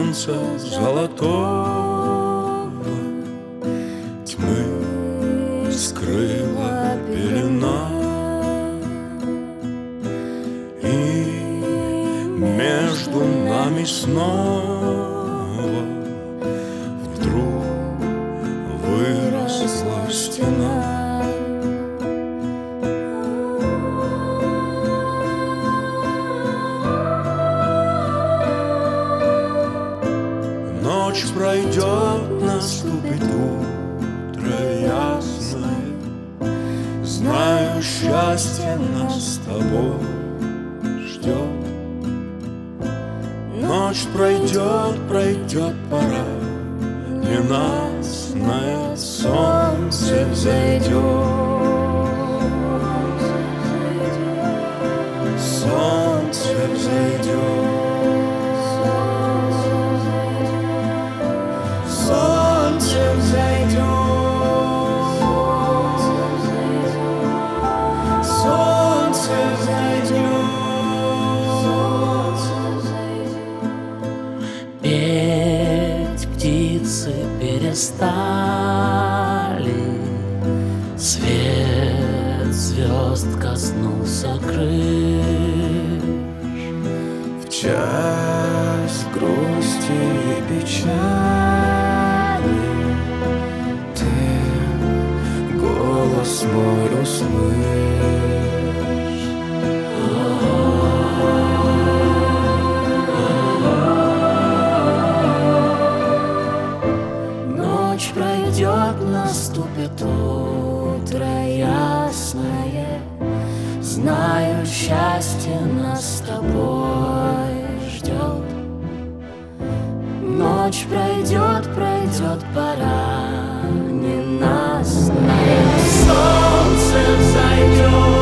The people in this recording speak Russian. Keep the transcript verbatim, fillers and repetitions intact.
солнца золотого тьмы скрыла пелена, и между нами снова вдруг выросла стена. Ночь пройдет, наступит утро ясное, знаю, счастье нас с тобой ждет. Ночь пройдет, пройдет пора ненастная, солнце взойдет. Солнце взойдет. Солнце взойдет, солнце взойдет. Петь птицы перестали, свет звезд коснулся крыш. В час грусти и печали ты голос мой услышь. Ночь пройдет, наступит утро ясное, знаю, счастье нас с тобой ждет. Ночь пройдет, пройдет пора ненастная, солнце взойдет.